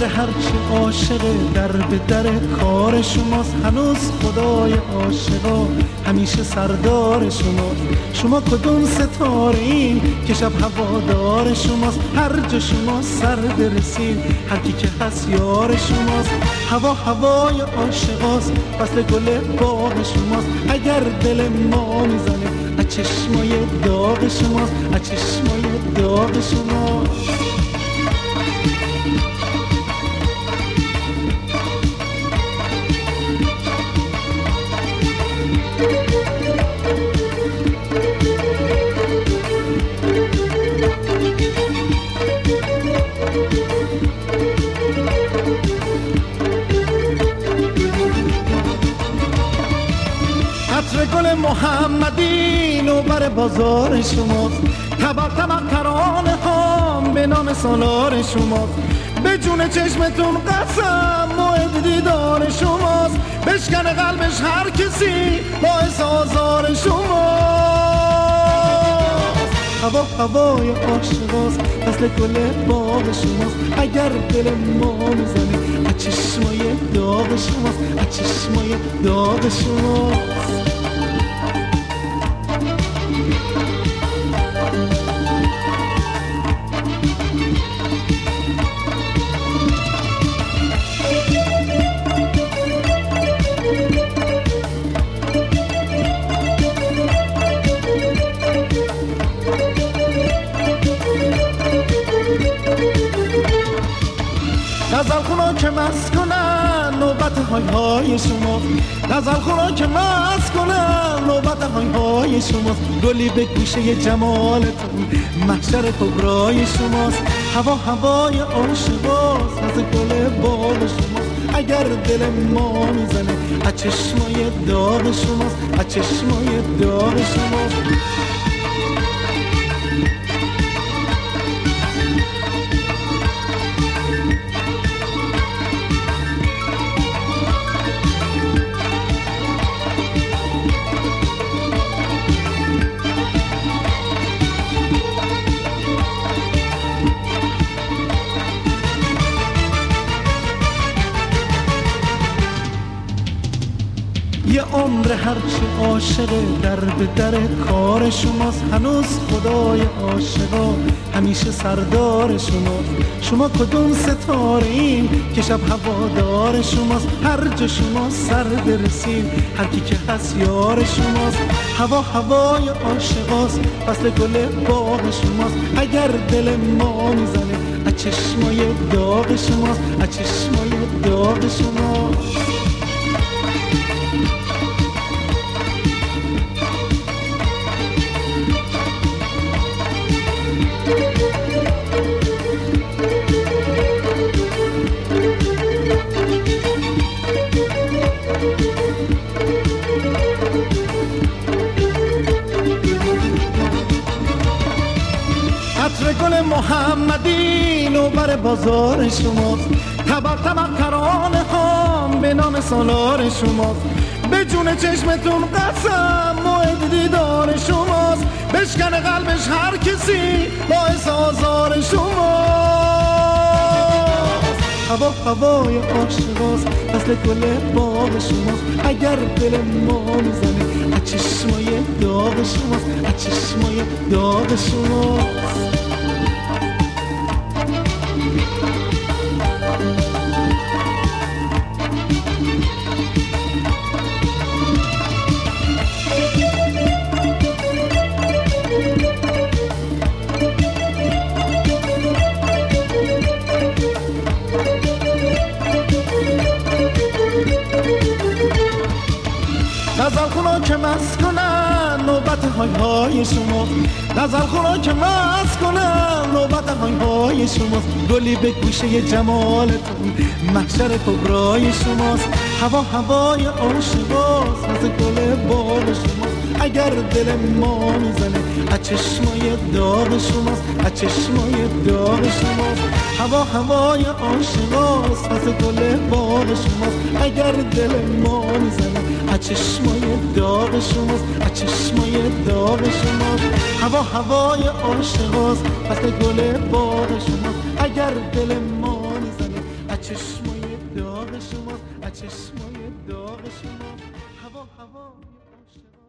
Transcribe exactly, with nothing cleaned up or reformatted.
هرچی عاشقه در به در کار شماست. هنوز خدای عاشقا همیشه سردار شماست. شما کدوم ستاره این که شب هوادار شماست. هر جا شما سر برسید هر کی که هست یار شماست. هوا هوای عاشقاست، فصل گل باغ شماست. اگر دل ما میزنه از چشمای داغ شماست، از چشمای داغ شماست. عطر گل محمدی نوبر بازار شماست. تبا تبا ترانه هم به نام سالار شماست. به جون چشمتون قسم موعد دیدار شماست. بشکنه قلبش هر کسی باعث آزار شماست. هوا هوای عاشقاست، فصل گل باغ شماست. اگر دل ما میزنه از چشمای داغ شماست، از چشمای داغ شماست. غزل خونا که مست کنن نوبت های های شما. غزل خونا که مست کنن نوبت های های شماست. گلی به گوشه جمالتون محشر کبرای شماست. هوا هوای عاشقاست، از گل باغ شماست. اگر دل ما میزنه از چشمای داغ شماست، از چشمای داغ شماست. یه عمر هرچی عاشقه در به در کار شماست. هنوز خدای عاشقا همیشه سردار شماست. شما کدوم ستاره این که شب هوادار شماست. هر جا شما سر برسید هر کی که هست یار شماست. هوا هوای عاشقاست، فصل گل باغ شماست. اگر دل ما میزنه از چشمای داغ شماست، از چشمای داغ شماست. عطر گل محمدی نوبر بازار شماست. تبا تبا ترانه هم به نام سالار شماست. به جون چشمتون قسم موعد دیدار شماست. بشکنه قلبش هر کسی باعث آزار شماست. هوا هوای عاشقاست، فصل گل باغ شماست. اگر دل ما میزنه از چشمای داغ شماست، از چشمای داغ شماست. غزل خونا که مست کنن نوبت های های شما. غزل خونا که مست کنن نوبت های های شماست. گلی به گوشه جمالتون محشر کبرای شماست. هوا هوای عاشقاست، از گل باغ شماست. اگر دل ما میزنه از چشمای داغ شماست، از چشمای داغ شماست. هوا هوای عاشقاست، از گل باغ شماست. اگر دل ما میزنه از چشمای داغ شماست، از چشمای داغ شماست. هوا هوای عاشقاست، از گل باغ شماست. اگر دل ما میزنه از چشمای داغ شما هوا هوا عاشقانه